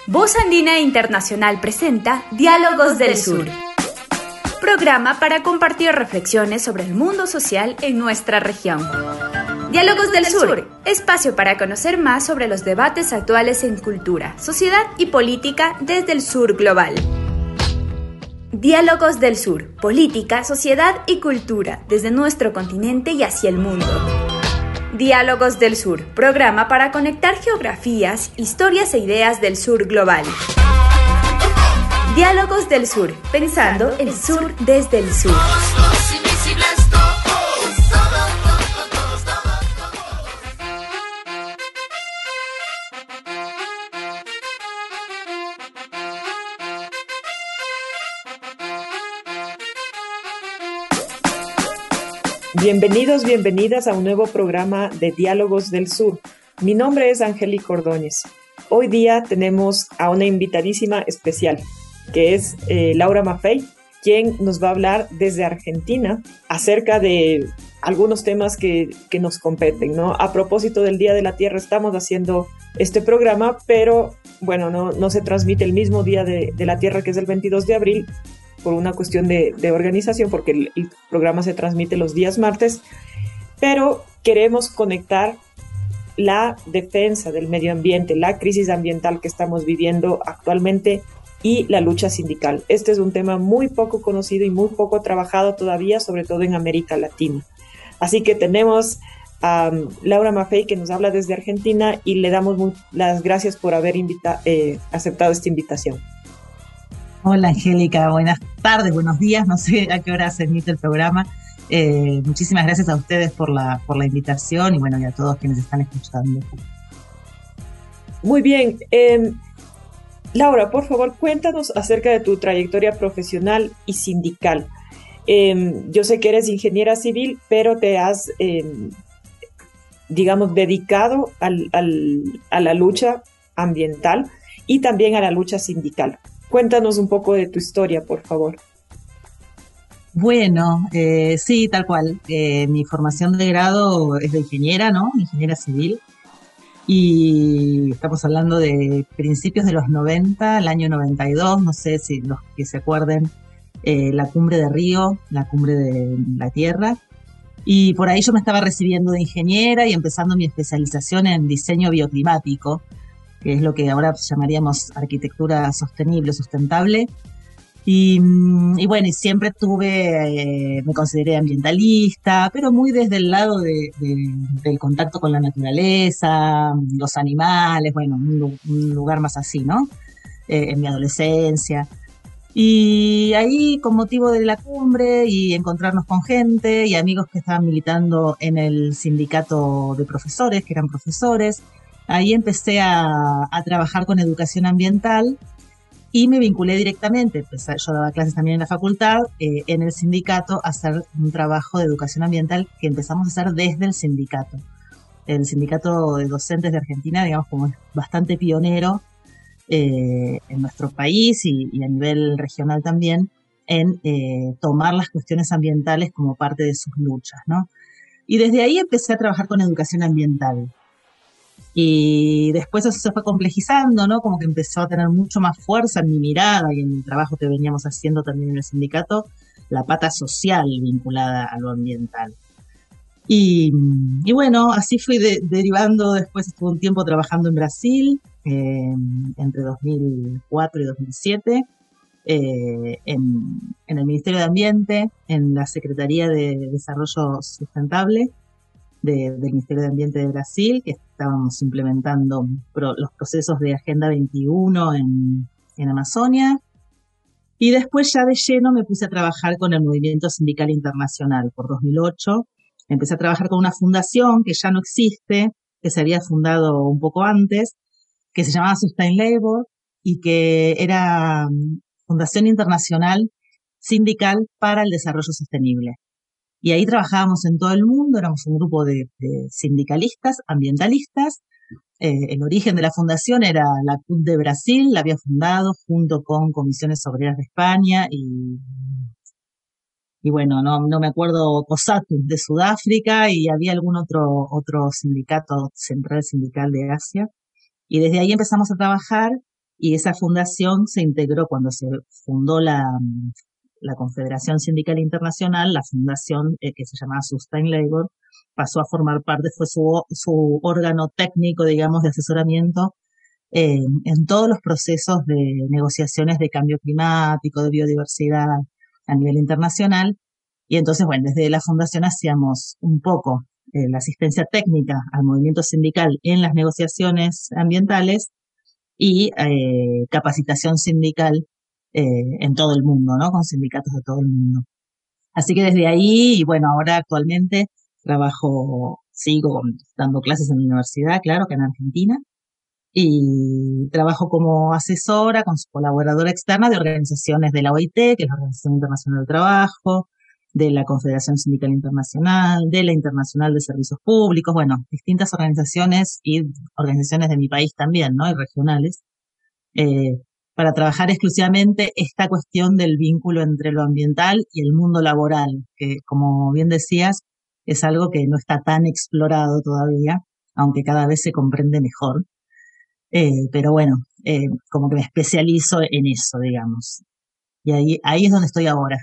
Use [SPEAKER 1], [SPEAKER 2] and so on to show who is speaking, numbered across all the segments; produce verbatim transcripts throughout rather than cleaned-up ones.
[SPEAKER 1] Voz Andina Internacional presenta Diálogos del Sur, programa para compartir reflexiones sobre el mundo social en nuestra región. Diálogos del Sur, espacio para conocer más sobre los debates actuales en cultura, sociedad y política desde el sur global. Diálogos del Sur, política, sociedad y cultura desde nuestro continente y hacia el mundo. Diálogos del Sur, programa para conectar geografías, historias e ideas del sur global. Diálogos del Sur, pensando el sur desde el sur.
[SPEAKER 2] Bienvenidos, bienvenidas a un nuevo programa de Diálogos del Sur. Mi nombre es Angélica Ordóñez. Hoy día tenemos a una invitadísima especial, que es eh, Laura Maffei, quien nos va a hablar desde Argentina acerca de algunos temas que, que nos competen, ¿no? A propósito del Día de la Tierra estamos haciendo este programa, pero bueno, no, no se transmite el mismo Día de, de la Tierra, que es el veintidós de abril, por una cuestión de, de organización, porque el, el programa se transmite los días martes, pero queremos conectar la defensa del medio ambiente, la crisis ambiental que estamos viviendo actualmente y la lucha sindical. Este es un tema muy poco conocido y muy poco trabajado todavía, sobre todo en América Latina. Así que tenemos a um, Laura Maffei, que nos habla desde Argentina, y le damos muy, las gracias por haber invita, eh, aceptado esta invitación.
[SPEAKER 3] Hola Angélica, buenas tardes, buenos días, no sé a qué hora se emite el programa. Eh, muchísimas gracias a ustedes por la, por la invitación y bueno, y a todos quienes están escuchando.
[SPEAKER 2] Muy bien, eh, Laura, por favor, cuéntanos acerca de tu trayectoria profesional y sindical. Eh, yo sé que eres ingeniera civil, pero te has, eh, digamos, dedicado al, al, a la lucha ambiental y también a la lucha sindical. Cuéntanos un poco de tu historia, por favor.
[SPEAKER 3] Bueno, eh, sí, tal cual. Eh, mi formación de grado es de ingeniera, ¿no? Ingeniera civil. Y estamos hablando de principios de los noventa, el año noventa y dos, no sé si los que se acuerden, eh, la cumbre de Río, la cumbre de la Tierra. Y por ahí yo me estaba recibiendo de ingeniera y empezando mi especialización en diseño bioclimático, que es lo que ahora llamaríamos arquitectura sostenible, sustentable. Y, y bueno, y siempre tuve, eh, me consideré ambientalista, pero muy desde el lado de, de, del contacto con la naturaleza, los animales, bueno, un, un lugar más así, ¿no? Eh, en mi adolescencia. Y ahí, con motivo de la cumbre y encontrarnos con gente y amigos que estaban militando en el sindicato de profesores, que eran profesores, ahí empecé a, a trabajar con educación ambiental y me vinculé directamente, pues yo daba clases también en la facultad, eh, en el sindicato, a hacer un trabajo de educación ambiental que empezamos a hacer desde el sindicato. El sindicato de docentes de Argentina, digamos, como es bastante pionero eh, en nuestro país y, y a nivel regional también, en eh, tomar las cuestiones ambientales como parte de sus luchas, ¿no? Y desde ahí empecé a trabajar con educación ambiental. Y después eso se fue complejizando, ¿no? Como que empezó a tener mucho más fuerza en mi mirada y en el trabajo que veníamos haciendo también en el sindicato, la pata social vinculada a lo ambiental. Y, y bueno, así fui de, derivando, después estuve un tiempo trabajando en Brasil, eh, entre dos mil cuatro y dos mil siete, eh, en, en el Ministerio de Ambiente, en la Secretaría de Desarrollo Sustentable, De, del Ministerio de Ambiente de Brasil, que estábamos implementando pro, los procesos de Agenda veintiuno en, en Amazonia. Y después ya de lleno me puse a trabajar con el Movimiento Sindical Internacional por dos mil ocho. Empecé a trabajar con una fundación que ya no existe, que se había fundado un poco antes, que se llamaba Sustain Labor y que era Fundación Internacional Sindical para el Desarrollo Sostenible. Y ahí trabajábamos en todo el mundo, éramos un grupo de, de sindicalistas, ambientalistas. Eh, el origen de la fundación era la C U T de Brasil, la había fundado junto con Comisiones Obreras de España y, y bueno, no, no me acuerdo, COSATU de Sudáfrica y había algún otro, otro sindicato, central sindical de Asia. Y desde ahí empezamos a trabajar y esa fundación se integró cuando se fundó la, la Confederación Sindical Internacional, la fundación eh, que se llamaba Sustain Labor, pasó a formar parte, fue su, su órgano técnico, digamos, de asesoramiento eh, en todos los procesos de negociaciones de cambio climático, de biodiversidad a nivel internacional. Y entonces, bueno, desde la fundación hacíamos un poco eh, la asistencia técnica al movimiento sindical en las negociaciones ambientales y eh, capacitación sindical eh, en todo el mundo, ¿no? Con sindicatos de todo el mundo. Así que desde ahí, y bueno, ahora actualmente trabajo, sigo dando clases en la universidad, claro, que en Argentina, y trabajo como asesora, con su colaboradora externa de organizaciones de la O I T, que es la Organización Internacional del Trabajo, de la Confederación Sindical Internacional, de la Internacional de Servicios Públicos, bueno, distintas organizaciones y organizaciones de mi país también, ¿no? Y regionales, eh, para trabajar exclusivamente esta cuestión del vínculo entre lo ambiental y el mundo laboral, que como bien decías, es algo que no está tan explorado todavía, aunque cada vez se comprende mejor. Eh, pero bueno, eh, como que me especializo en eso, digamos. Y ahí, ahí es donde estoy ahora.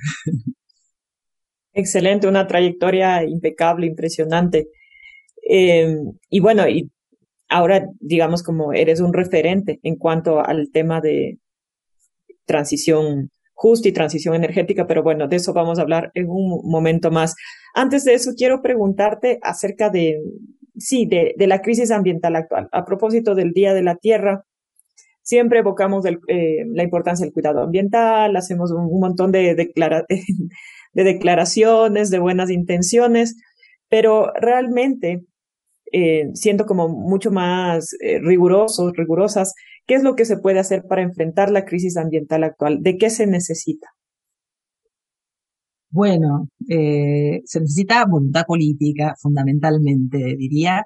[SPEAKER 2] Excelente, una trayectoria impecable, impresionante. Eh, y bueno, y ahora digamos como eres un referente en cuanto al tema de transición justa y transición energética, pero bueno, de eso vamos a hablar en un momento más. Antes de eso, quiero preguntarte acerca de, sí, de, de la crisis ambiental actual. A propósito del Día de la Tierra, siempre evocamos el, eh, la importancia del cuidado ambiental, hacemos un, un montón de, declara de declaraciones, de buenas intenciones, pero realmente, eh, siendo como mucho más eh, rigurosos, rigurosas, ¿qué es lo que se puede hacer para enfrentar la crisis ambiental actual? ¿De qué se necesita?
[SPEAKER 3] Bueno, eh, se necesita voluntad política, fundamentalmente, diría,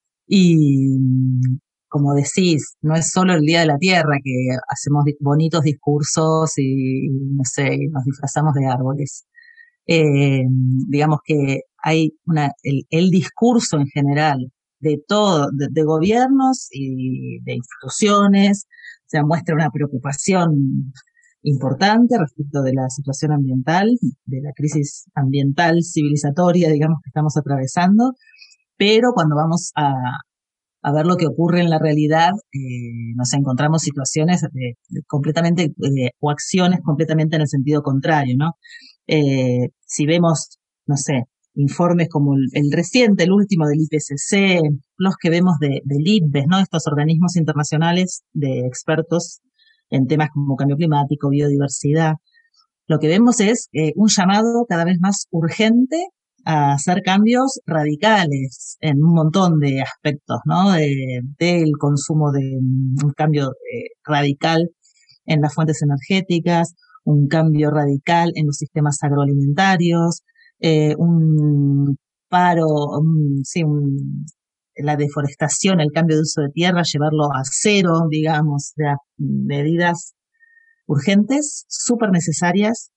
[SPEAKER 3] y como decís, no es solo el Día de la Tierra que hacemos bonitos discursos y, no sé, nos disfrazamos de árboles. Eh, digamos que hay una, el, el discurso en general de todo, de, de gobiernos y de instituciones, o sea, muestra una preocupación importante respecto de la situación ambiental, de la crisis ambiental civilizatoria, digamos, que estamos atravesando, pero cuando vamos a, a ver lo que ocurre en la realidad, eh, nos encontramos situaciones de, de completamente, eh, o acciones completamente en el sentido contrario, ¿no? Eh, si vemos, no sé, informes como el, el reciente, el último del I P C C, los que vemos de, del I P B E S, ¿no? Estos organismos internacionales de expertos en temas como cambio climático, biodiversidad, lo que vemos es eh, un llamado cada vez más urgente a hacer cambios radicales en un montón de aspectos, ¿no? De, del consumo de un cambio eh, radical en las fuentes energéticas, un cambio radical en los sistemas agroalimentarios, eh, un paro, un, sí, un, la deforestación, el cambio de uso de tierra, llevarlo a cero, digamos, de medidas urgentes, súper necesarias,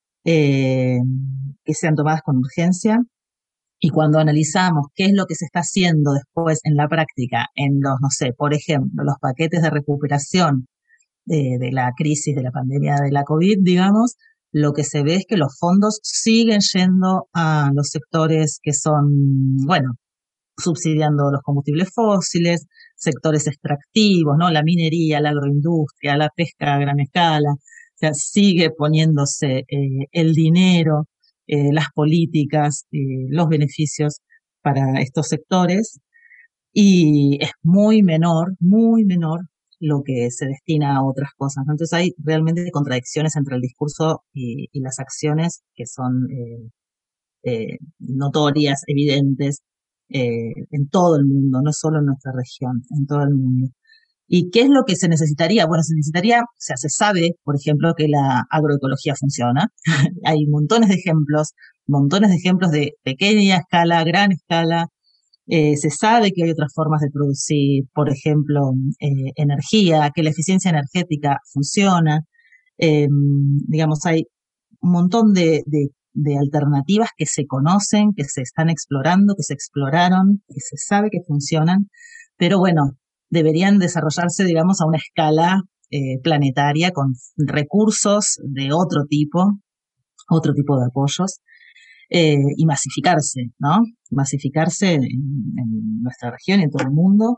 [SPEAKER 3] eh, que sean tomadas con urgencia. Y cuando analizamos qué es lo que se está haciendo después en la práctica, en los, no sé, por ejemplo, los paquetes de recuperación de, de la crisis de la pandemia de la COVID, digamos, lo que se ve es que los fondos siguen yendo a los sectores que son, bueno, subsidiando los combustibles fósiles, sectores extractivos, ¿no? La minería, la agroindustria, la pesca a gran escala. O sea, sigue poniéndose eh, el dinero, eh, las políticas, eh, los beneficios para estos sectores, y es muy menor, muy menor lo que se destina a otras cosas. Entonces hay realmente contradicciones entre el discurso y, y las acciones que son eh, eh, notorias, evidentes, eh, en todo el mundo, no solo en nuestra región, en todo el mundo. ¿Y qué es lo que se necesitaría? Bueno, se necesitaría, o sea, se sabe, por ejemplo, que la agroecología funciona. Hay montones de ejemplos, montones de ejemplos de pequeña escala, gran escala. Eh, se sabe que hay otras formas de producir, por ejemplo, eh, energía, que la eficiencia energética funciona. Eh, digamos, hay un montón de, de, de alternativas que se conocen, que se están explorando, que se exploraron, que se sabe que funcionan, pero bueno, deberían desarrollarse, digamos, a una escala eh, planetaria con recursos de otro tipo, otro tipo de apoyos, eh, y masificarse, ¿no? Masificarse en, en nuestra región y en todo el mundo.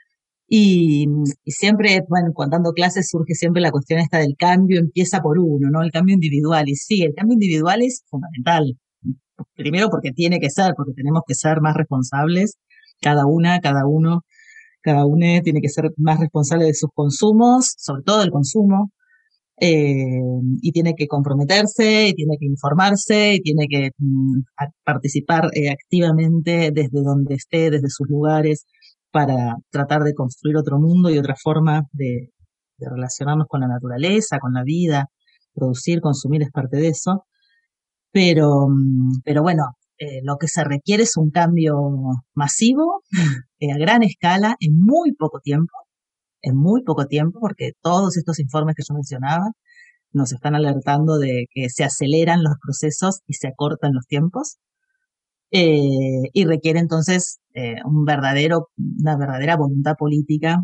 [SPEAKER 3] Y, y siempre, bueno, cuando dando clases surge siempre la cuestión esta del cambio, empieza por uno, ¿no? El cambio individual. Y sí, el cambio individual es fundamental. Primero porque tiene que ser, porque tenemos que ser más responsables, cada una, cada uno, cada uno tiene que ser más responsable de sus consumos, sobre todo del consumo, eh, y tiene que comprometerse, y tiene que informarse, y tiene que mm, participar eh, activamente desde donde esté, desde sus lugares, para tratar de construir otro mundo y otra forma de, de relacionarnos con la naturaleza, con la vida. Producir, consumir es parte de eso. Pero, pero bueno, eh, lo que se requiere es un cambio masivo, eh, a gran escala, en muy poco tiempo, en muy poco tiempo, porque todos estos informes que yo mencionaba nos están alertando de que se aceleran los procesos y se acortan los tiempos, eh, y requiere entonces eh, un verdadero, una verdadera voluntad política.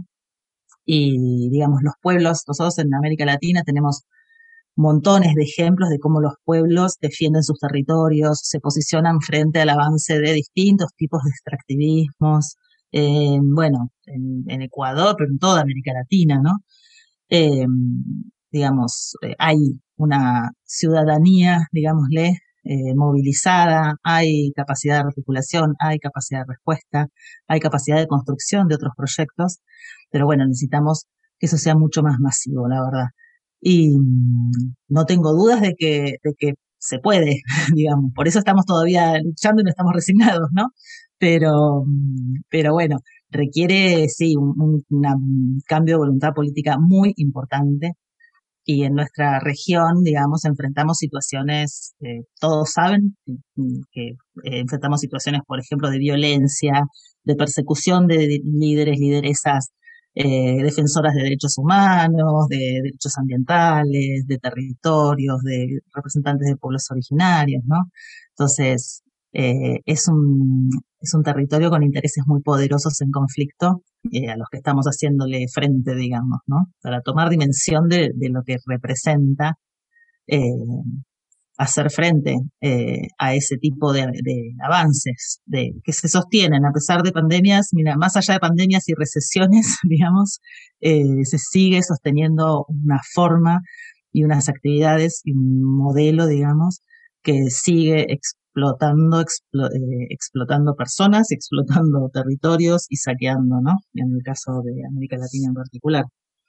[SPEAKER 3] Y digamos, los pueblos, nosotros en América Latina tenemos montones de ejemplos de cómo los pueblos defienden sus territorios, se posicionan frente al avance de distintos tipos de extractivismos, eh, bueno, en, en Ecuador, pero en toda América Latina, ¿no? Eh, digamos, eh, hay una ciudadanía, digámosle, eh, movilizada, hay capacidad de articulación, hay capacidad de respuesta, hay capacidad de construcción de otros proyectos, pero bueno, necesitamos que eso sea mucho más masivo, la verdad. Y no tengo dudas de que, de que se puede, digamos. Por eso estamos todavía luchando y no estamos resignados, ¿no? Pero, pero bueno, requiere, sí, un, un, una, un cambio de voluntad política muy importante. Y en nuestra región, digamos, enfrentamos situaciones, eh, todos saben que eh, enfrentamos situaciones, por ejemplo, de violencia, de persecución de líderes, lideresas, Eh, defensoras de derechos humanos, de derechos ambientales, de territorios, de representantes de pueblos originarios, ¿no? Entonces, eh, es un, es un territorio con intereses muy poderosos en conflicto, eh, a los que estamos haciéndole frente, digamos, ¿no? Para tomar dimensión de, de lo que representa eh, hacer frente eh, a ese tipo de, de avances de, que se sostienen a pesar de pandemias. Mira, más allá de pandemias y recesiones, digamos, eh, se sigue sosteniendo una forma y unas actividades y un modelo, digamos, que sigue explotando, explo, eh, explotando personas, explotando territorios y saqueando, ¿no? En el caso de América Latina en particular.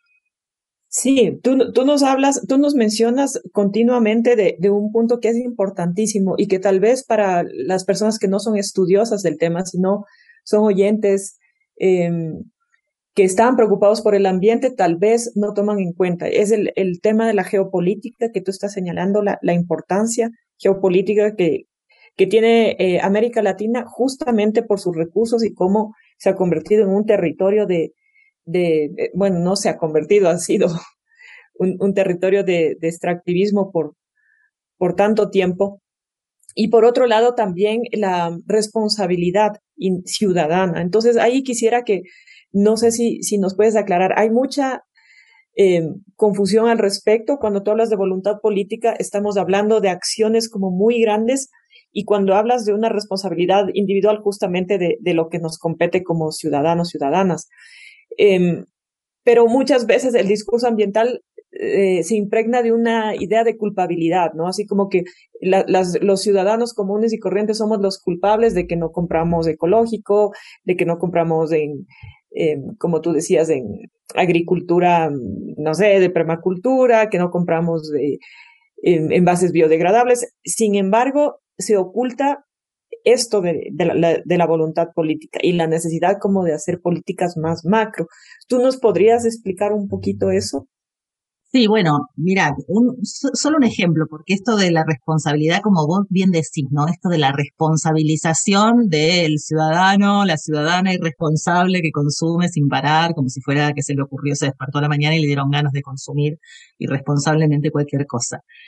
[SPEAKER 2] Sí, tú, tú nos hablas, tú nos mencionas continuamente de, de un punto que es importantísimo y que tal vez para las personas que no son estudiosas del tema, sino son oyentes eh, que están preocupados por el ambiente, tal vez no toman en cuenta. Es el, el tema de la geopolítica que tú estás señalando, la, la importancia geopolítica que, que tiene eh, América Latina justamente por sus recursos y cómo se ha convertido en un territorio de De, de, bueno, no se ha convertido, ha sido un, un territorio de, de extractivismo por, por tanto tiempo. Y por otro lado también la responsabilidad ciudadana. Entonces ahí quisiera que, no sé si, si nos puedes aclarar, hay mucha eh, confusión al respecto. Cuando tú hablas de voluntad política, estamos hablando de acciones como muy grandes, y cuando hablas de una responsabilidad individual, justamente de, de lo que nos compete como ciudadanos, ciudadanas. Eh, pero muchas veces el discurso ambiental eh, se impregna de una idea de culpabilidad, ¿no? Así como que la, las, los ciudadanos comunes y corrientes somos los culpables de que no compramos ecológico, de que no compramos en, eh, como tú decías, en agricultura, no sé, de permacultura, que no compramos de en, envases biodegradables. Sin embargo, se oculta esto de, de, la, de la voluntad política y la necesidad como de hacer políticas más macro. ¿Tú nos podrías explicar un poquito eso?
[SPEAKER 3] Sí, bueno, mira, un, solo un ejemplo, porque esto de la responsabilidad, como vos bien decís, ¿no? Esto de la responsabilización del ciudadano, la ciudadana irresponsable que consume sin parar, como si fuera que se le ocurrió, se despertó a la mañana y le dieron ganas de consumir irresponsablemente cualquier cosa.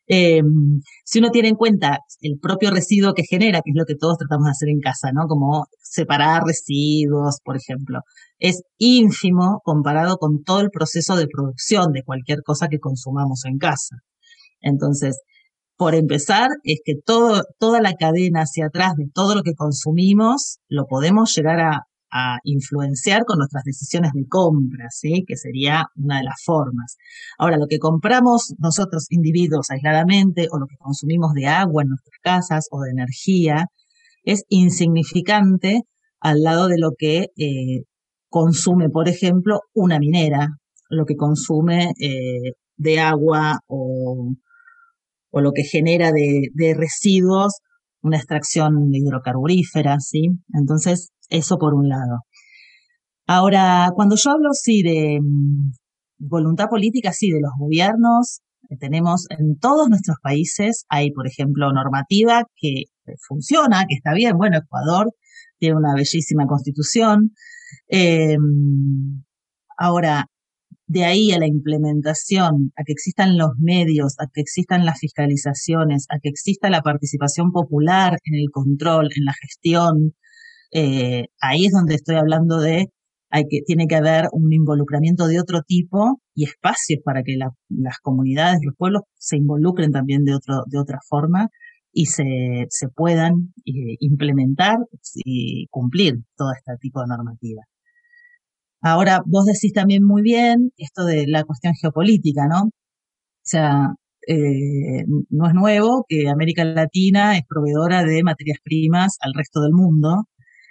[SPEAKER 3] Eh, si uno tiene en cuenta el propio residuo que genera, que es lo que todos tratamos de hacer en casa, ¿no? Como separar residuos, por ejemplo, es ínfimo comparado con todo el proceso de producción de cualquier cosa que consumamos en casa. Entonces, por empezar, es que todo, toda la cadena hacia atrás de todo lo que consumimos lo podemos llegar a, a influenciar con nuestras decisiones de compra, ¿sí? Que sería una de las formas. Ahora, lo que compramos nosotros individuos aisladamente o lo que consumimos de agua en nuestras casas o de energía es insignificante al lado de lo que eh, consume, por ejemplo, una minera, lo que consume eh, de agua o, o lo que genera de, de residuos una extracción hidrocarburífera, ¿sí? Entonces, eso por un lado. Ahora, cuando yo hablo, sí, de mm, voluntad política, sí, de los gobiernos, que tenemos en todos nuestros países, hay, por ejemplo, normativa que funciona, que está bien. Bueno, Ecuador tiene una bellísima constitución. Eh, ahora, de ahí a la implementación, a que existan los medios, a que existan las fiscalizaciones, a que exista la participación popular en el control, en la gestión, eh, ahí es donde estoy hablando de hay que tiene que haber un involucramiento de otro tipo y espacios para que la, las comunidades, los pueblos se involucren también de otro de otra forma y se, se puedan eh, implementar y cumplir todo este tipo de normativa. Ahora, vos decís también muy bien esto de la cuestión geopolítica, ¿no? O sea, eh, no es nuevo que América Latina es proveedora de materias primas al resto del mundo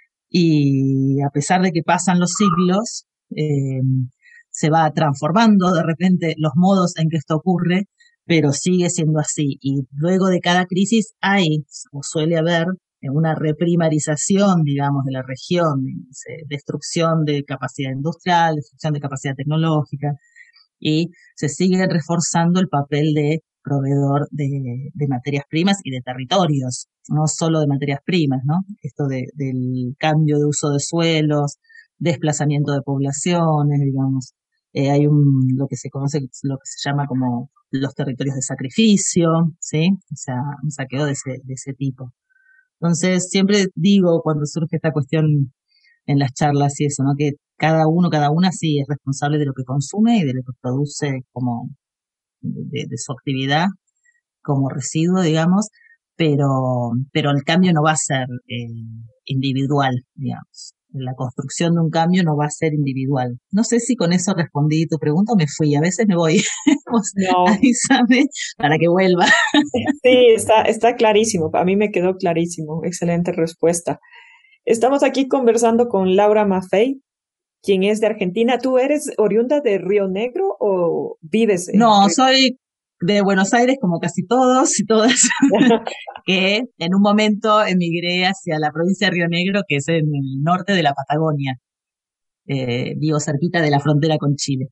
[SPEAKER 3] y a pesar de que pasan los siglos, eh, se va transformando de repente los modos en que esto ocurre, pero sigue siendo así. Y luego de cada crisis hay, o suele haber, una reprimarización, digamos, de la región, destrucción de capacidad industrial, destrucción de capacidad tecnológica, y se sigue reforzando el papel de proveedor de, de materias primas y de territorios, no solo de materias primas, ¿no? Esto de, del cambio de uso de suelos, desplazamiento de poblaciones, digamos. Eh, hay un, lo que se conoce, lo que se llama como los territorios de sacrificio, ¿sí? O sea, un saqueo de ese, de ese tipo. Entonces, siempre digo cuando surge esta cuestión en las charlas y eso, ¿no? Que cada uno, cada una sí es responsable de lo que consume y de lo que produce como de, de su actividad como residuo, digamos, pero, pero el cambio no va a ser eh, individual, digamos. La construcción de un cambio no va a ser individual. No sé si con eso respondí tu pregunta o me fui. A veces me voy. No. Avísame para que vuelva.
[SPEAKER 2] Sí, está, está clarísimo. A mí me quedó clarísimo. Excelente respuesta. Estamos aquí conversando con Laura Maffei, quien es de Argentina. ¿Tú eres oriunda de Río Negro o vives en
[SPEAKER 3] No,
[SPEAKER 2] Río...
[SPEAKER 3] soy de Buenos Aires como casi todos y todas, que en un momento emigré hacia la provincia de Río Negro, que es en el norte de la Patagonia. Eh, vivo cerquita de la frontera con Chile.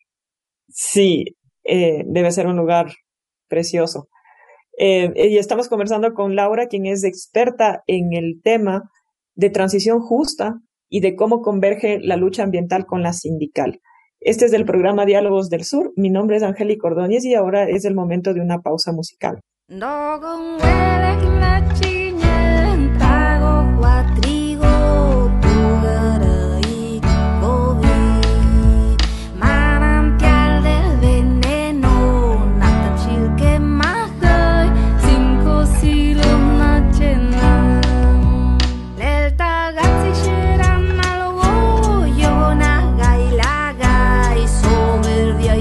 [SPEAKER 2] Sí, eh, debe ser un lugar precioso. Eh, y estamos conversando con Laura, quien es experta en el tema de transición justa y de cómo converge la lucha ambiental con la sindical. Este es del programa Diálogos del Sur. Mi nombre es Angélica Ordóñez y ahora es el momento de una pausa musical.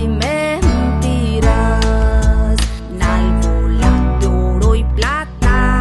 [SPEAKER 4] Plata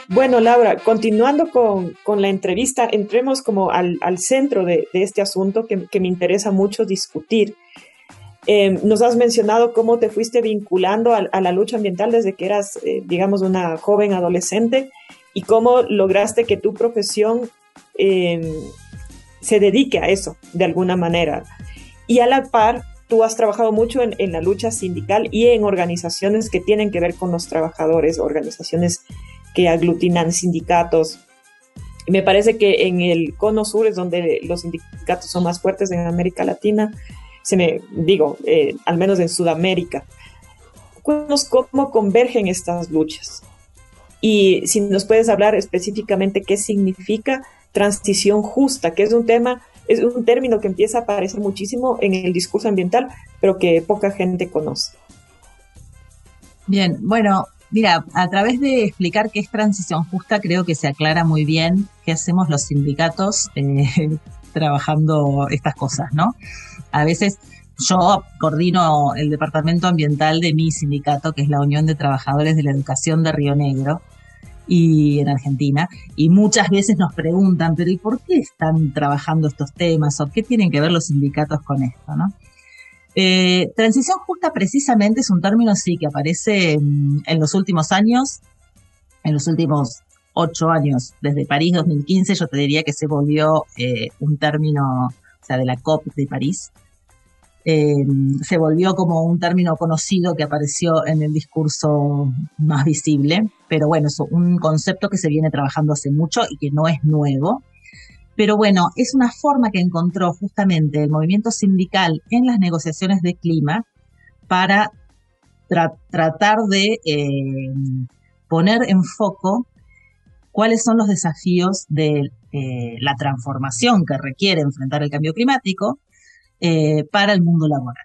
[SPEAKER 2] Bueno, Laura, continuando con, con la entrevista, entremos como al, al centro de, de este asunto que, que me interesa mucho discutir. Eh, nos has mencionado cómo te fuiste vinculando a, a la lucha ambiental desde que eras, eh, digamos, una joven adolescente y cómo lograste que tu profesión eh, se dedique a eso de alguna manera. Y a la par, tú has trabajado mucho en, en la lucha sindical y en organizaciones que tienen que ver con los trabajadores, organizaciones que aglutinan sindicatos. Y me parece que en el Cono Sur es donde los sindicatos son más fuertes en América Latina, se me digo, eh, al menos en Sudamérica. Cuéntanos cómo convergen estas luchas. Y si nos puedes hablar específicamente qué significa transición justa, que es un tema, es un término que empieza a aparecer muchísimo en el discurso ambiental, pero que poca gente conoce.
[SPEAKER 3] Bien, bueno, mira, a través de explicar qué es transición justa, creo que se aclara muy bien qué hacemos los sindicatos eh, trabajando estas cosas, ¿no? A veces yo coordino el departamento ambiental de mi sindicato, que es la Unión de Trabajadores de la Educación de Río Negro, y en Argentina, y muchas veces nos preguntan, pero ¿y por qué están trabajando estos temas? ¿O qué tienen que ver los sindicatos con esto, no? Eh, transición justa precisamente es un término, sí, que aparece en, en los últimos años, en los últimos ocho años, desde París dos mil quince, yo te diría que se volvió eh, un término, o sea, de la COP de París, eh, se volvió como un término conocido que apareció en el discurso más visible, pero bueno, es un concepto que se viene trabajando hace mucho y que no es nuevo. Pero bueno, es una forma que encontró justamente el movimiento sindical en las negociaciones de clima para tra- tratar de eh, poner en foco cuáles son los desafíos de eh, la transformación que requiere enfrentar el cambio climático eh, para el mundo laboral.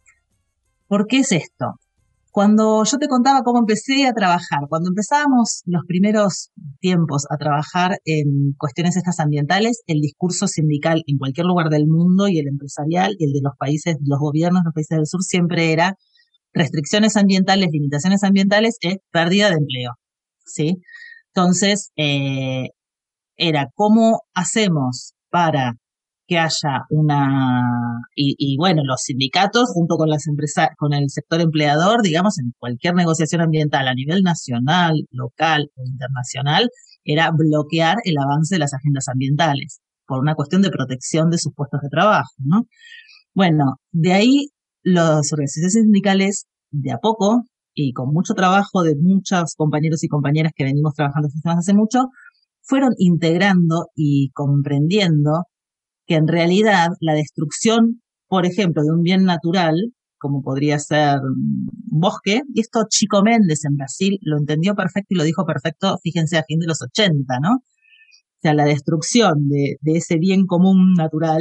[SPEAKER 3] ¿Por qué es esto? Cuando yo te contaba cómo empecé a trabajar, cuando empezábamos los primeros tiempos a trabajar en cuestiones estas ambientales, el discurso sindical en cualquier lugar del mundo y el empresarial y el de los países, los gobiernos de los países del sur siempre era restricciones ambientales, limitaciones ambientales, es pérdida de empleo, ¿sí? Entonces, eh, era cómo hacemos para que haya una, y, y bueno, los sindicatos junto con las empresas, con el sector empleador, digamos, en cualquier negociación ambiental a nivel nacional, local o internacional, era bloquear el avance de las agendas ambientales por una cuestión de protección de sus puestos de trabajo, ¿no? Bueno, de ahí las organizaciones sindicales, de a poco, y con mucho trabajo de muchos compañeros y compañeras que venimos trabajando estos temas hace mucho, fueron integrando y comprendiendo que en realidad la destrucción, por ejemplo, de un bien natural, como podría ser un bosque, y esto Chico Méndez en Brasil lo entendió perfecto y lo dijo perfecto, fíjense, a fin de los ochenta, ¿no? O sea, la destrucción de, de ese bien común natural,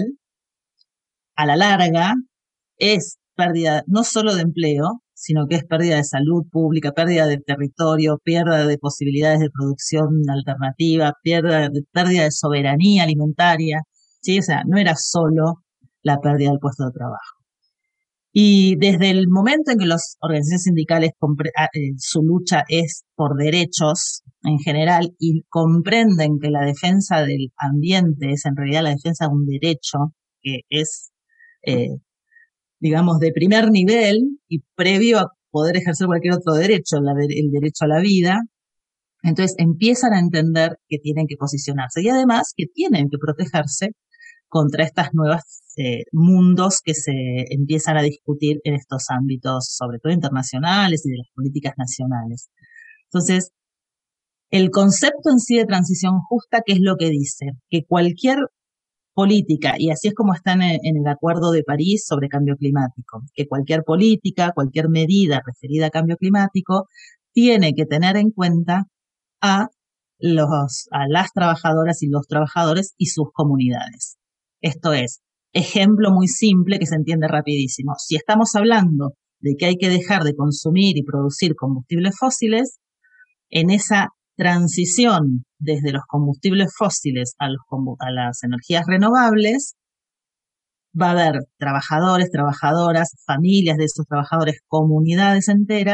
[SPEAKER 3] a la larga, es pérdida no solo de empleo, sino que es pérdida de salud pública, pérdida de territorio, pérdida de posibilidades de producción alternativa, pérdida de, pérdida de soberanía alimentaria, ¿sí? O sea, no era solo la pérdida del puesto de trabajo. Y desde el momento en que las organizaciones sindicales compre- eh, su lucha es por derechos en general y comprenden que la defensa del ambiente es en realidad la defensa de un derecho que es, eh, digamos, de primer nivel y previo a poder ejercer cualquier otro derecho, la de- el derecho a la vida, entonces empiezan a entender que tienen que posicionarse y además que tienen que protegerse contra estas nuevas eh, mundos que se empiezan a discutir en estos ámbitos, sobre todo internacionales y de las políticas nacionales. Entonces, el concepto en sí de transición justa, ¿qué es lo que dice? Que cualquier política, y así es como está en el, en el Acuerdo de París sobre cambio climático, que cualquier política, cualquier medida referida a cambio climático, tiene que tener en cuenta a, los, a las trabajadoras y los trabajadores y sus comunidades. Esto es, ejemplo muy simple que se entiende rapidísimo. Si estamos hablando de que hay que dejar de consumir y producir combustibles fósiles, en esa transición desde los combustibles fósiles a, los, a las energías renovables, va a haber trabajadores, trabajadoras, familias de esos trabajadores, comunidades enteras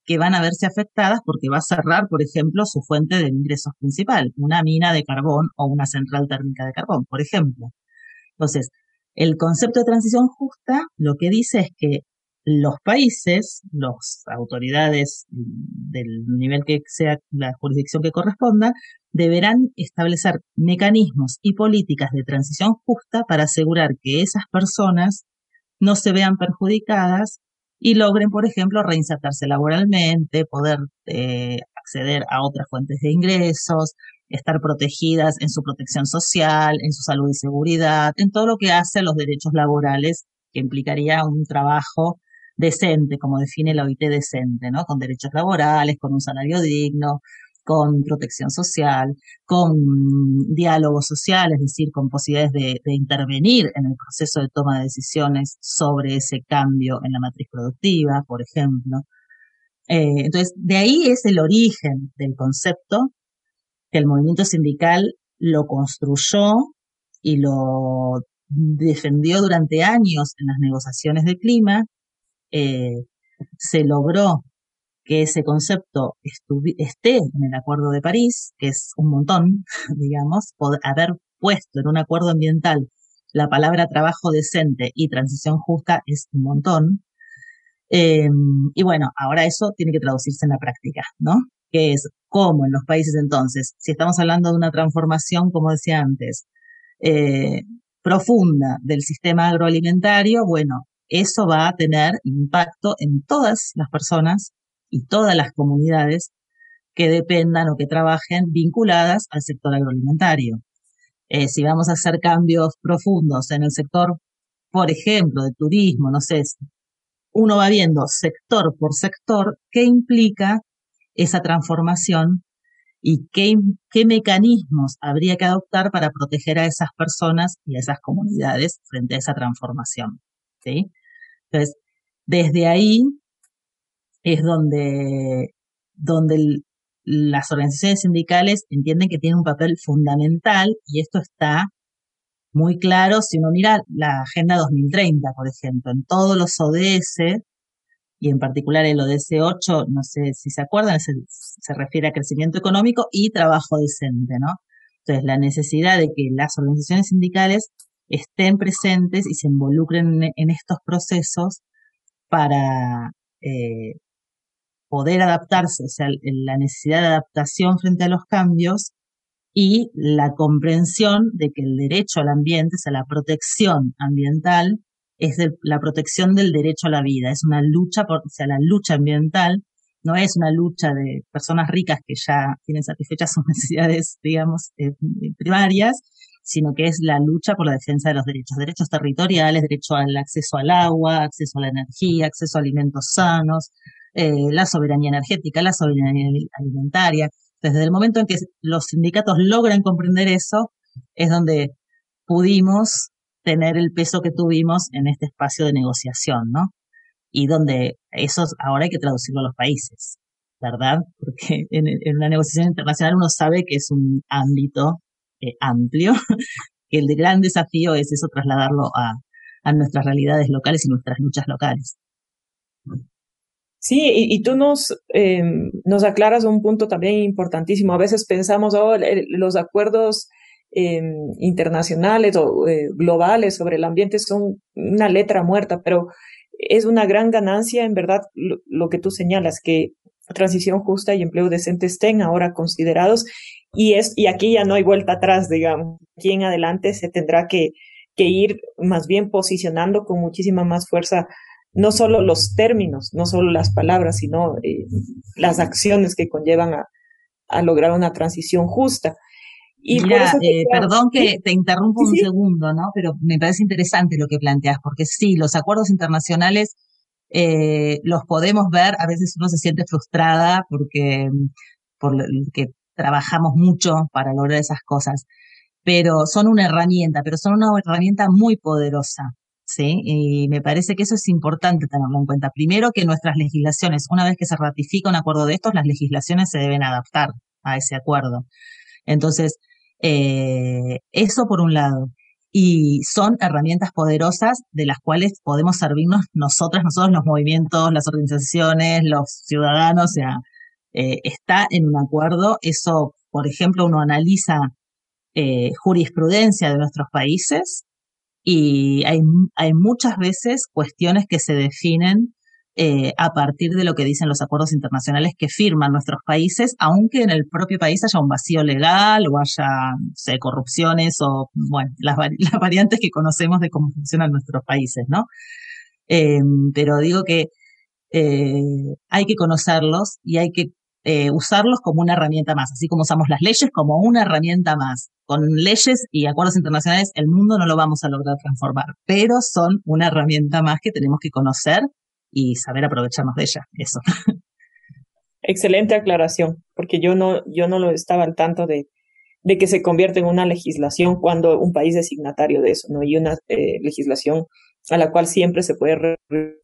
[SPEAKER 3] que van a verse afectadas porque va a cerrar, por ejemplo, su fuente de ingresos principal, una mina de carbón o una central térmica de carbón, por ejemplo. Entonces, el concepto de transición justa lo que dice es que los países, las autoridades del nivel que sea la jurisdicción que corresponda, deberán establecer mecanismos y políticas de transición justa para asegurar que esas personas no se vean perjudicadas y logren, por ejemplo, reinsertarse laboralmente, poder eh, acceder a otras fuentes de ingresos, estar protegidas en su protección social, en su salud y seguridad, en todo lo que hace a los derechos laborales, que implicaría un trabajo decente, como define la O I T decente, ¿no? Con derechos laborales, con un salario digno, con protección social, con diálogo social, es decir, con posibilidades de, de intervenir en el proceso de toma de decisiones sobre ese cambio en la matriz productiva, por ejemplo. Eh, entonces, de ahí es el origen del concepto que el movimiento sindical lo construyó y lo defendió durante años en las negociaciones de clima. Eh, se logró que ese concepto esté en el Acuerdo de París, que es un montón, digamos, poder haber puesto en un acuerdo ambiental la palabra trabajo decente y transición justa es un montón. Eh, y bueno, ahora eso tiene que traducirse en la práctica, ¿no? Que es cómo en los países entonces, si estamos hablando de una transformación, como decía antes, eh, profunda del sistema agroalimentario, bueno, eso va a tener impacto en todas las personas y todas las comunidades que dependan o que trabajen vinculadas al sector agroalimentario. Eh, si vamos a hacer cambios profundos en el sector, por ejemplo, de turismo, no sé, uno va viendo sector por sector qué implica esa transformación y qué, qué mecanismos habría que adoptar para proteger a esas personas y a esas comunidades frente a esa transformación, ¿sí? Entonces, desde ahí es donde, donde el, las organizaciones sindicales entienden que tienen un papel fundamental y esto está muy claro si uno mira la Agenda dos mil treinta, por ejemplo, en todos los O D S y en particular el O D S ocho, no sé si se acuerdan, se, se refiere a crecimiento económico y trabajo decente, ¿no? Entonces, la necesidad de que las organizaciones sindicales estén presentes y se involucren en, en estos procesos para eh, poder adaptarse, o sea, la necesidad de adaptación frente a los cambios y la comprensión de que el derecho al ambiente, o sea, la protección ambiental, es de, la protección del derecho a la vida, es una lucha, por, o sea, la lucha ambiental no es una lucha de personas ricas que ya tienen satisfechas sus necesidades, digamos, eh, primarias, sino que es la lucha por la defensa de los derechos, derechos territoriales, derecho al acceso al agua, acceso a la energía, acceso a alimentos sanos, eh, la soberanía energética, la soberanía alimentaria. Desde el momento en que los sindicatos logran comprender eso, es donde pudimos tener el peso que tuvimos en este espacio de negociación, ¿no? Y donde eso ahora hay que traducirlo a los países, ¿verdad? Porque en, en una negociación internacional uno sabe que es un ámbito eh, amplio, que el gran desafío es eso, trasladarlo a, a nuestras realidades locales y nuestras luchas locales.
[SPEAKER 2] Sí, y, y tú nos, eh, nos aclaras un punto también importantísimo. A veces pensamos, oh, los acuerdos eh, internacionales o eh, globales sobre el ambiente son una letra muerta, pero es una gran ganancia, en verdad, lo, lo que tú señalas, que transición justa y empleo decente estén ahora considerados, y es y aquí ya no hay vuelta atrás, digamos. Aquí en adelante se tendrá que, que ir más bien posicionando con muchísima más fuerza no solo los términos, no solo las palabras, sino eh, las acciones que conllevan a, a lograr una transición justa.
[SPEAKER 3] Y Mira, por eso que, eh, claro, perdón que ¿sí? te interrumpo ¿Sí, un sí? segundo, ¿no? Pero me parece interesante lo que planteas, porque sí, los acuerdos internacionales eh, los podemos ver, a veces uno se siente frustrada porque, porque trabajamos mucho para lograr esas cosas, pero son una herramienta, pero son una herramienta muy poderosa. Sí, y me parece que eso es importante tenerlo en cuenta. Primero, que nuestras legislaciones, una vez que se ratifica un acuerdo de estos, las legislaciones se deben adaptar a ese acuerdo. Entonces, eh, eso por un lado. y son herramientas poderosas de las cuales podemos servirnos nosotras, nosotros los movimientos, las organizaciones, los ciudadanos, o sea, eh, está en un acuerdo. Eso, por ejemplo, uno analiza eh, jurisprudencia de nuestros países y hay, hay muchas veces cuestiones que se definen eh, a partir de lo que dicen los acuerdos internacionales que firman nuestros países, aunque en el propio país haya un vacío legal o haya, no sé, corrupciones o, bueno, las, las variantes que conocemos de cómo funcionan nuestros países, ¿no? Eh, pero digo que eh, hay que conocerlos y hay que eh, usarlos como una herramienta más, así como usamos las leyes como una herramienta más. Con leyes y acuerdos internacionales el mundo no lo vamos a lograr transformar, pero son una herramienta más que tenemos que conocer y saber aprovecharnos de ella, eso.
[SPEAKER 2] Excelente aclaración, porque yo no, yo no lo estaba al tanto de, de que se convierte en una legislación cuando un país es signatario de eso, ¿no? Y una eh, legislación a la cual siempre se puede re-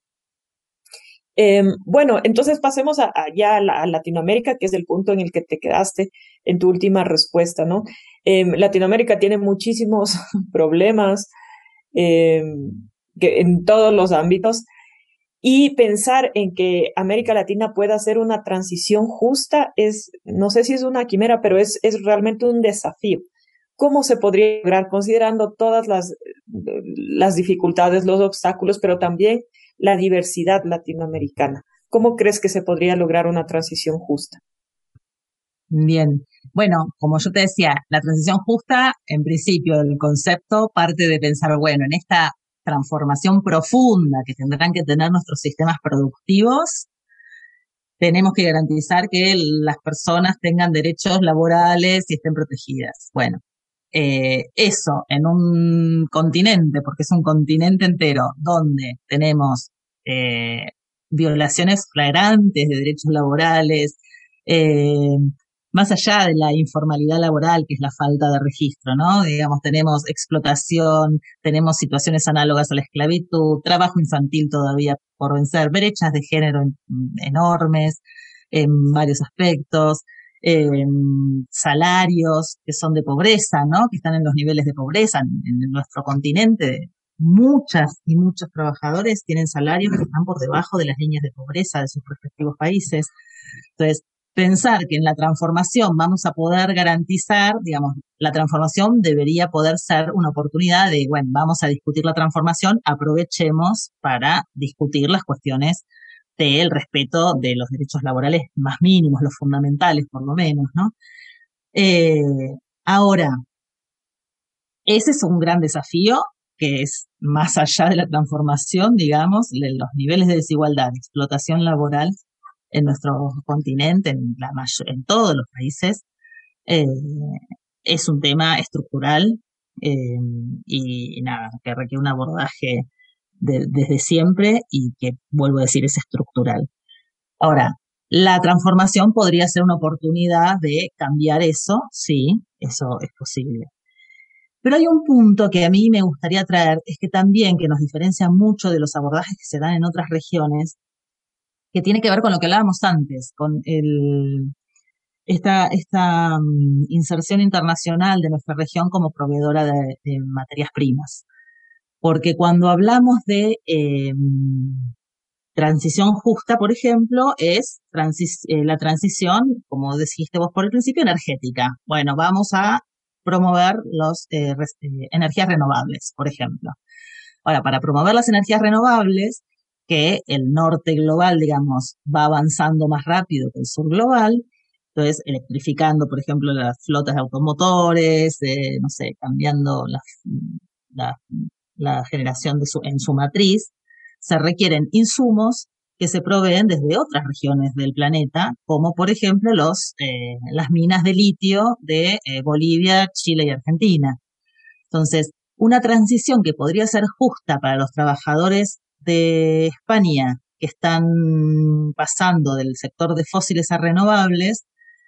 [SPEAKER 2] Eh, bueno, entonces pasemos a, a ya a, la, a Latinoamérica, que es el punto en el que te quedaste en tu última respuesta, ¿no? Eh, Latinoamérica tiene muchísimos problemas eh, que, en todos los ámbitos, y pensar en que América Latina pueda hacer una transición justa es, no sé si es una quimera, pero es, es realmente un desafío. ¿Cómo se podría lograr considerando todas las, las dificultades, los obstáculos, pero también la diversidad latinoamericana? ¿Cómo crees que se podría lograr una transición justa?
[SPEAKER 3] Bien, bueno, como yo te decía, la transición justa, en principio, el concepto parte de pensar, bueno, en esta transformación profunda que tendrán que tener nuestros sistemas productivos, tenemos que garantizar que las personas tengan derechos laborales y estén protegidas. Bueno, eh, eso en un continente, porque es un continente entero, donde tenemos eh, violaciones flagrantes de derechos laborales, eh, más allá de la informalidad laboral, que es la falta de registro, ¿no? Digamos, tenemos explotación, tenemos situaciones análogas a la esclavitud, trabajo infantil todavía por vencer, brechas de género enormes en varios aspectos, eh, salarios que son de pobreza, ¿no? Que están en los niveles de pobreza en, en nuestro continente. Muchas y muchos trabajadores tienen salarios que están por debajo de las líneas de pobreza de sus respectivos países. Entonces, pensar que en la transformación vamos a poder garantizar, digamos, la transformación debería poder ser una oportunidad de, bueno, vamos a discutir la transformación, aprovechemos para discutir las cuestiones del respeto de los derechos laborales más mínimos, los fundamentales por lo menos, ¿no? Eh, ahora, ese es un gran desafío que es más allá de la transformación, digamos, de los niveles de desigualdad, de explotación laboral en nuestro continente, en, la mayor, en todos los países, eh, es un tema estructural eh, y, y nada, que requiere un abordaje de, desde siempre y que, vuelvo a decir, es estructural. Ahora, la transformación podría ser una oportunidad de cambiar eso, sí, eso es posible. Pero hay un punto que a mí me gustaría traer, es que también que nos diferencia mucho de los abordajes que se dan en otras regiones, que tiene que ver con lo que hablábamos antes, con el, esta, esta um, inserción internacional de nuestra región como proveedora de, de materias primas. Porque cuando hablamos de eh, transición justa, por ejemplo, es transi- eh, la transición, como dijiste vos por el principio, energética. Bueno, vamos a promover las eh, eh, energías renovables, por ejemplo. Ahora, para promover las energías renovables, que el norte global, digamos, va avanzando más rápido que el sur global, entonces electrificando, por ejemplo, las flotas de automotores, eh, no sé, cambiando la, la, la generación de su, en su matriz, se requieren insumos que se proveen desde otras regiones del planeta, como por ejemplo los, eh, las minas de litio de eh, Bolivia, Chile y Argentina. Entonces, una transición que podría ser justa para los trabajadores de España que están pasando del sector de fósiles a renovables,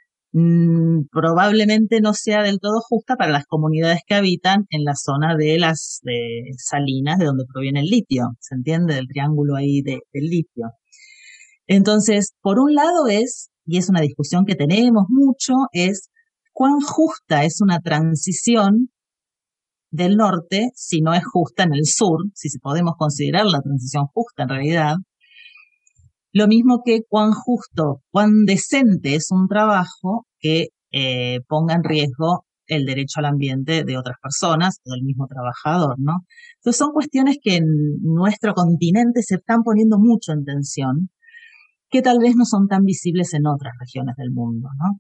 [SPEAKER 3] mmm, probablemente no sea del todo justa para las comunidades que habitan en la zona de las de salinas de donde proviene el litio, ¿se entiende? Del triángulo ahí de, del litio. Entonces, por un lado es, y es una discusión que tenemos mucho, es cuán justa es una transición del norte si no es justa en el sur, si podemos considerar la transición justa en realidad. Lo mismo que cuán justo, cuán decente es un trabajo que eh, ponga en riesgo el derecho al ambiente de otras personas o del mismo trabajador, ¿no? Entonces son cuestiones que en nuestro continente se están poniendo mucho en tensión, que tal vez no son tan visibles en otras regiones del mundo, ¿no?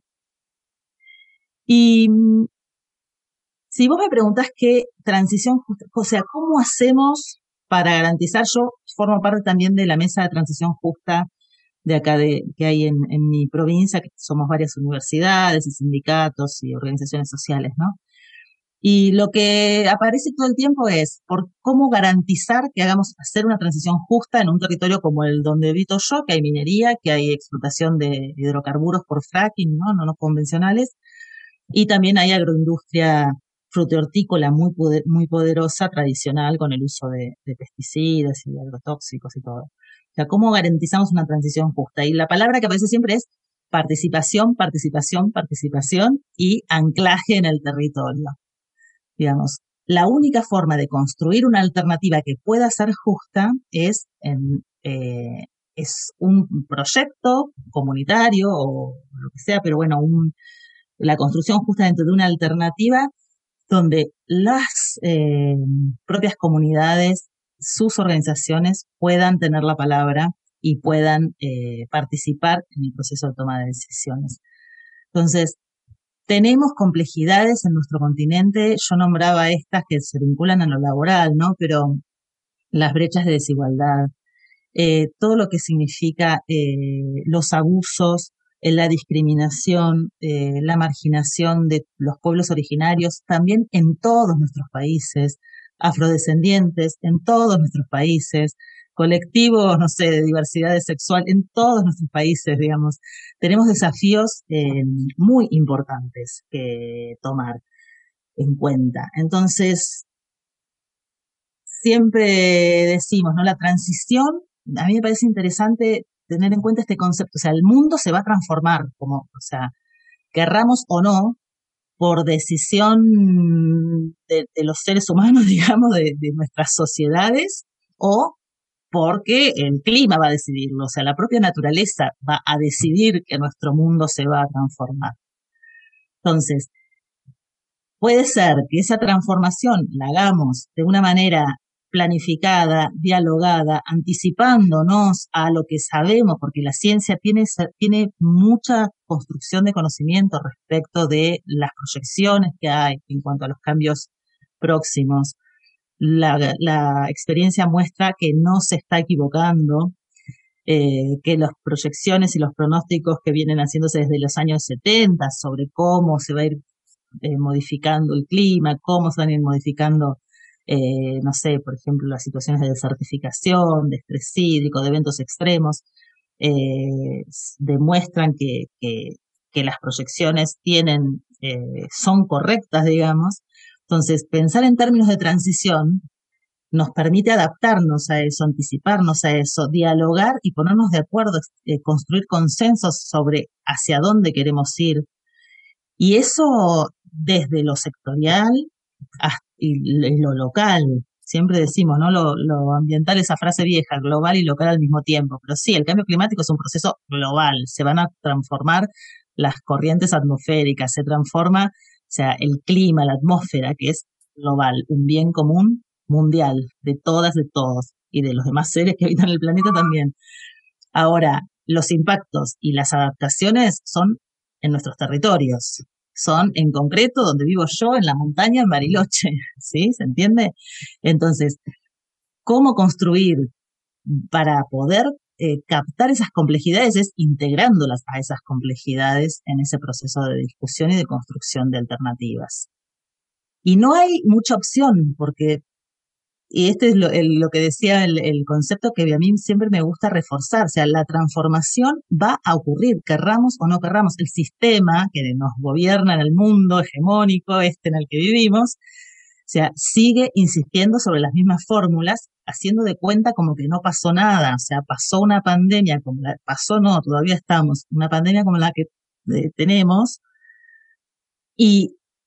[SPEAKER 3] Y si vos me preguntás qué transición justa, o sea, ¿cómo hacemos para garantizar? Yo formo parte también de la mesa de transición justa de acá de, que hay en, en mi provincia, que somos varias universidades y sindicatos y organizaciones sociales, ¿no? Y lo que aparece todo el tiempo es por cómo garantizar que hagamos hacer una transición justa en un territorio como el donde habito yo, que hay minería, que hay explotación de hidrocarburos por fracking, ¿no? No, no convencionales, y también hay agroindustria frutícola muy, poder, muy poderosa, tradicional, con el uso de, de pesticidas y agrotóxicos y todo. O sea, ¿cómo garantizamos una transición justa? Y la palabra que aparece siempre es participación, participación, participación y anclaje en el territorio. Digamos, la única forma de construir una alternativa que pueda ser justa es, en, eh, es un proyecto comunitario o lo que sea, pero bueno, un, la construcción justa dentro de una alternativa donde las eh, propias comunidades, sus organizaciones puedan tener la palabra y puedan eh, participar en el proceso de toma de decisiones. Entonces, tenemos complejidades en nuestro continente. Yo nombraba estas que se vinculan a lo laboral, ¿no? Pero las brechas de desigualdad, eh, todo lo que significa eh, los abusos, eh, la discriminación, eh, la marginación de los pueblos originarios, también en todos nuestros países, afrodescendientes en todos nuestros países, colectivos, no sé, de diversidad sexual en todos nuestros países, digamos. Tenemos desafíos eh, muy importantes que tomar en cuenta. Entonces, siempre decimos, ¿no? La transición, a mí me parece interesante tener en cuenta este concepto. O sea, el mundo se va a transformar, como, o sea, querramos o no, por decisión de, de los seres humanos, digamos, de, de nuestras sociedades, o porque el clima va a decidirlo, o sea, la propia naturaleza va a decidir que nuestro mundo se va a transformar. Entonces, puede ser que esa transformación la hagamos de una manera planificada, dialogada, anticipándonos a lo que sabemos, porque la ciencia tiene, tiene mucha construcción de conocimiento respecto de las proyecciones que hay en cuanto a los cambios próximos. La, la experiencia muestra que no se está equivocando, eh, que las proyecciones y los pronósticos que vienen haciéndose desde los años setenta sobre cómo se va a ir eh, modificando el clima, cómo se van a ir modificando, eh, no sé, por ejemplo, las situaciones de desertificación, de estrés hídrico, de eventos extremos, eh, demuestran que, que, que las proyecciones tienen, eh, son correctas, digamos. Entonces, pensar en términos de transición nos permite adaptarnos a eso, anticiparnos a eso, dialogar y ponernos de acuerdo, eh, construir consensos sobre hacia dónde queremos ir. Y eso desde lo sectorial hasta y lo local. Siempre decimos, ¿no? Lo, lo ambiental, esa frase vieja, global y local al mismo tiempo. Pero sí, el cambio climático es un proceso global. Se van a transformar las corrientes atmosféricas, se transforma, o sea, el clima, la atmósfera, que es global, un bien común mundial, de todas, de todos, y de los demás seres que habitan el planeta también. Ahora, los impactos y las adaptaciones son en nuestros territorios. Son en concreto donde vivo yo, en la montaña, en Bariloche, ¿sí? ¿Se entiende? Entonces, ¿cómo construir para poder eh, captar esas complejidades? Es integrándolas a esas complejidades en ese proceso de discusión y de construcción de alternativas. Y no hay mucha opción, porque, y este es lo, el, lo que decía el, el concepto que a mí siempre me gusta reforzar, o sea, la transformación va a ocurrir, querramos o no querramos. El sistema que nos gobierna en el mundo hegemónico, este en el que vivimos, o sea, sigue insistiendo sobre las mismas fórmulas, haciendo de cuenta como que no pasó nada. O sea, pasó una pandemia, como la, pasó no, todavía estamos, una pandemia como la que eh, tenemos, y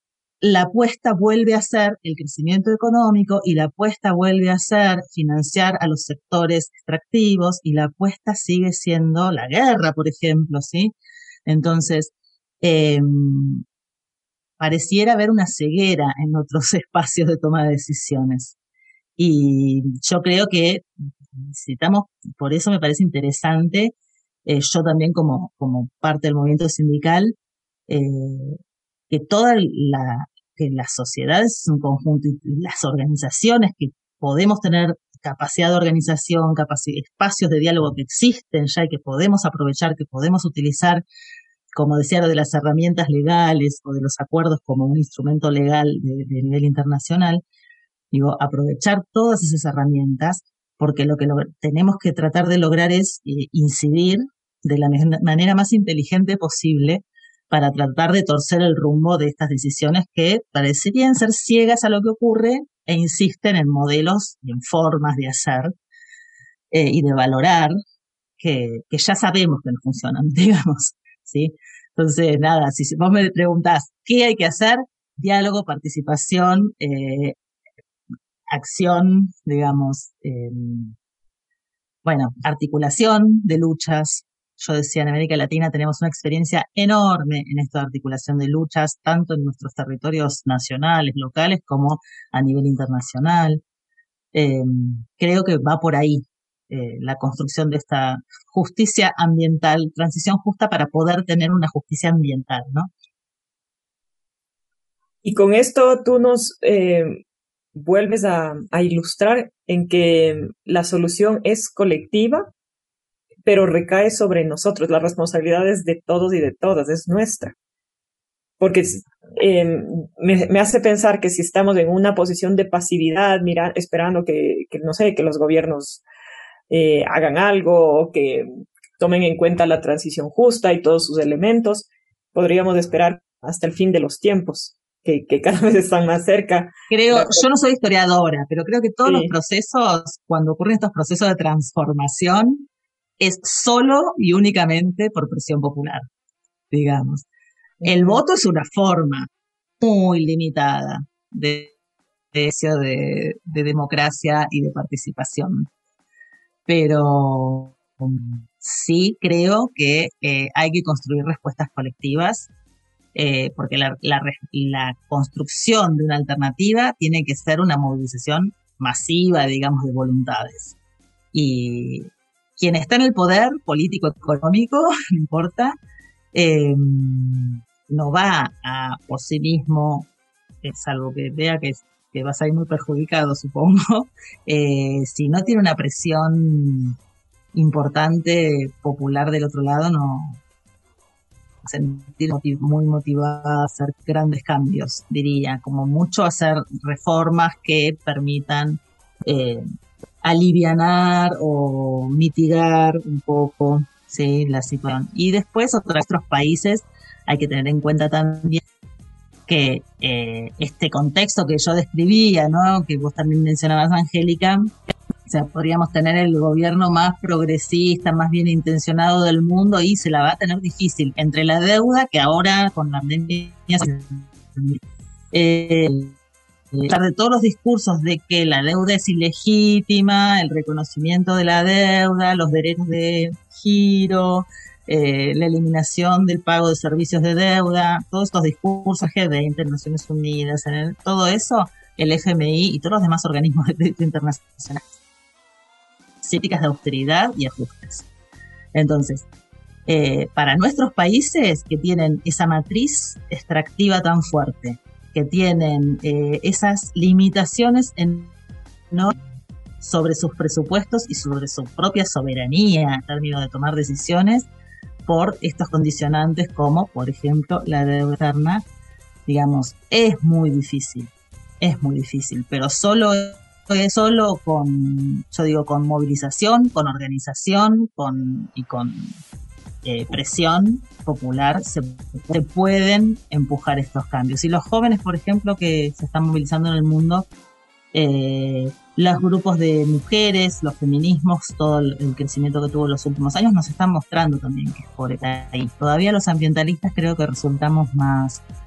[SPEAKER 3] la apuesta vuelve a ser el crecimiento económico y la apuesta vuelve a ser financiar a los sectores extractivos y la apuesta sigue siendo la guerra, por ejemplo, ¿sí? Entonces, eh, pareciera haber una ceguera en otros espacios de toma de decisiones. Y yo creo que necesitamos, por eso me parece interesante, eh, yo también como, como parte del movimiento sindical, eh, que toda la, que la sociedad es un conjunto y las organizaciones que podemos tener capacidad de organización, capacidad, espacios de diálogo que existen ya y que podemos aprovechar, que podemos utilizar, como decía, lo de las herramientas legales o de los acuerdos como un instrumento legal de, de nivel internacional. Digo, aprovechar todas esas herramientas, porque lo que lo, tenemos que tratar de lograr es eh, incidir de la me- manera más inteligente posible para tratar de torcer el rumbo de estas decisiones que parecerían ser ciegas a lo que ocurre e insisten en modelos y en formas de hacer eh, y de valorar que, que ya sabemos que no funcionan, digamos, ¿sí? Entonces, nada, si vos me preguntás qué hay que hacer, diálogo, participación, eh, acción, digamos, eh, bueno, articulación de luchas. Yo decía, en América Latina tenemos una experiencia enorme en esta articulación de luchas, tanto en nuestros territorios nacionales, locales, como a nivel internacional. Eh, creo que va por ahí eh, la construcción de esta justicia ambiental, transición justa para poder tener una justicia ambiental, ¿no?
[SPEAKER 2] Y con esto tú nos eh, vuelves a, a ilustrar en que la solución es colectiva, pero recae sobre nosotros. La responsabilidad es de todos y de todas, es nuestra. Porque eh, me, me hace pensar que si estamos en una posición de pasividad, mira, esperando que, que, no sé, que los gobiernos eh, hagan algo o que tomen en cuenta la transición justa y todos sus elementos, podríamos esperar hasta el fin de los tiempos, que, que cada vez están más cerca.
[SPEAKER 3] Creo, yo no soy historiadora, pero creo que todos
[SPEAKER 2] Sí.
[SPEAKER 3] los procesos, cuando ocurren estos procesos de transformación, es solo y únicamente por presión popular, digamos. El voto es una forma muy limitada de, de, de, de democracia y de participación. Pero um, sí creo que eh, hay que construir respuestas colectivas, eh, porque la, la, la construcción de una alternativa tiene que ser una movilización masiva, digamos, de voluntades. Y quien está en el poder político, económico, no importa, eh, no va a por sí mismo, eh, salvo que vea que, que va a salir muy perjudicado, supongo, eh, si no tiene una presión importante popular del otro lado, no se sentir motiv- muy motivada a hacer grandes cambios, diría, como mucho hacer reformas que permitan eh, alivianar o mitigar un poco, sí, la situación. Y después otros, otros países hay que tener en cuenta también que eh, este contexto que yo describía, ¿no? Que vos también mencionabas, Angélica, o sea, podríamos tener el gobierno más progresista, más bien intencionado del mundo y se la va a tener difícil entre la deuda que ahora con la pandemia eh, de todos los discursos de que la deuda es ilegítima, el reconocimiento de la deuda, los derechos de giro, eh, la eliminación del pago de servicios de deuda, todos estos discursos G veinte, Naciones Unidas, en el, todo eso, el F M I y todos los demás organismos de crédito internacional. Políticas de austeridad y ajustes. Entonces, eh, para nuestros países que tienen esa matriz extractiva tan fuerte, que tienen eh, esas limitaciones en, ¿no? sobre sus presupuestos y sobre su propia soberanía en términos de tomar decisiones por estos condicionantes como, por ejemplo, la deuda externa, digamos, es muy difícil, es muy difícil, pero solo, solo con, yo digo, con movilización, con organización con, y con eh, presión popular se, se pueden empujar estos cambios. Y los jóvenes, por ejemplo, que se están movilizando en el mundo, eh, los grupos de mujeres, los feminismos, todo el crecimiento que tuvo en los últimos años nos están mostrando también que es por ahí. Todavía los ambientalistas creo que resultamos más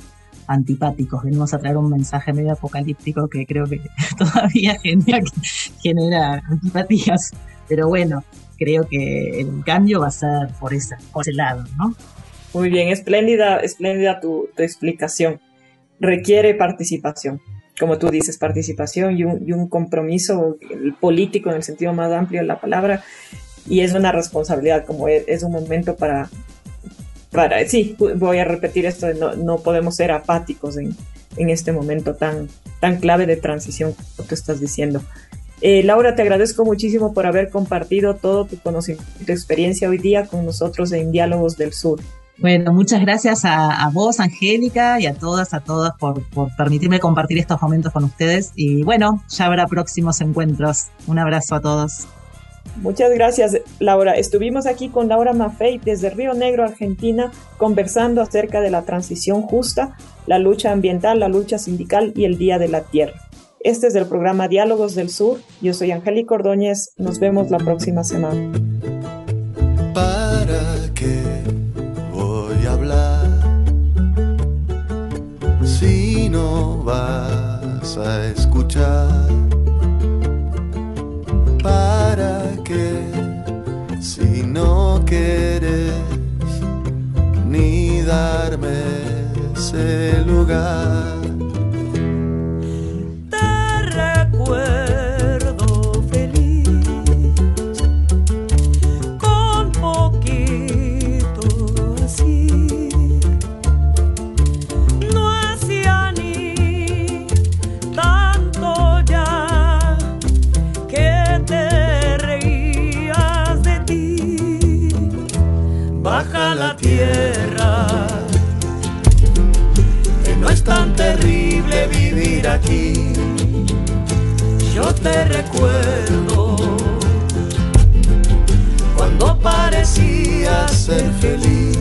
[SPEAKER 3] antipáticos. Venimos a traer un mensaje medio apocalíptico que creo que todavía genera, genera antipatías, pero bueno, creo que el cambio va a ser por, esa, por ese lado, ¿no?
[SPEAKER 2] Muy bien, espléndida, espléndida tu, tu explicación. Requiere participación, como tú dices, participación y un, y un compromiso político en el sentido más amplio de la palabra, y es una responsabilidad, como es, es un momento para, para, sí, voy a repetir esto, de no, no podemos ser apáticos en, en este momento tan, tan clave de transición, como tú estás diciendo. Eh, Laura, te agradezco muchísimo por haber compartido todo tu conocimiento y tu experiencia hoy día con nosotros en Diálogos del Sur.
[SPEAKER 3] Bueno, muchas gracias a, a vos, Angélica, y a todas, a todas por, por permitirme compartir estos momentos con ustedes. Y bueno, ya habrá próximos encuentros. Un abrazo a todos.
[SPEAKER 2] Muchas gracias, Laura. Estuvimos aquí con Laura Maffei desde Río Negro, Argentina, conversando acerca de la transición justa, la lucha ambiental, la lucha sindical y el Día de la Tierra. Este es el programa Diálogos del Sur. Yo soy Angélica Ordóñez. Nos vemos la próxima semana.
[SPEAKER 4] ¿Para qué voy a hablar si no vas a escuchar? ¿Para qué si no quieres ni darme ese lugar? Tan terrible vivir aquí. Yo te recuerdo cuando parecías ser feliz.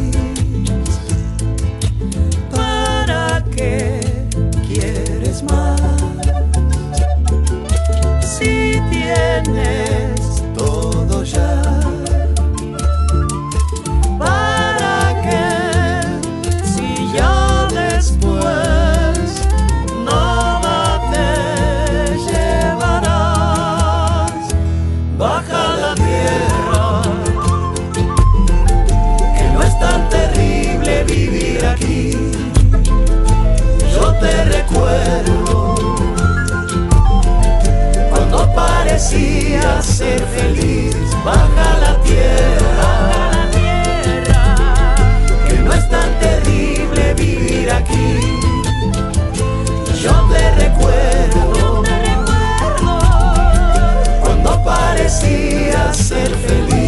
[SPEAKER 4] ¿Para qué quieres más si tienes todo ya? ¿Para qué si ya después aquí? Yo te recuerdo cuando parecías ser feliz. Baja la tierra, que no es tan terrible vivir aquí. Yo te recuerdo cuando parecías ser feliz.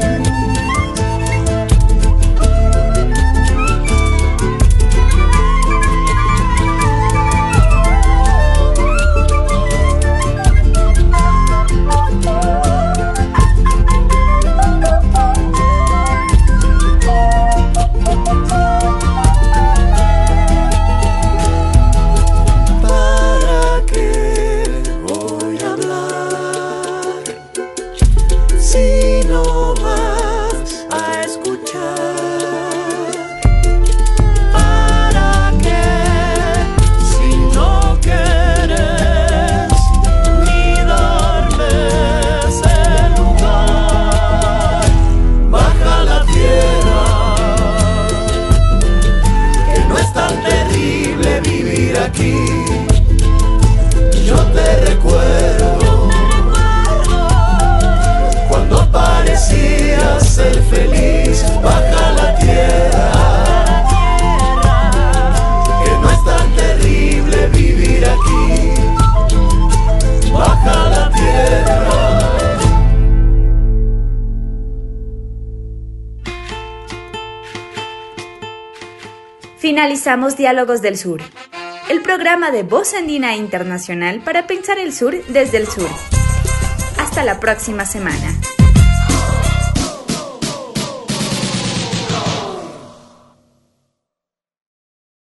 [SPEAKER 1] Finalizamos Diálogos del Sur, el programa de Voz Andina Internacional para pensar el sur desde el sur. Hasta la próxima semana.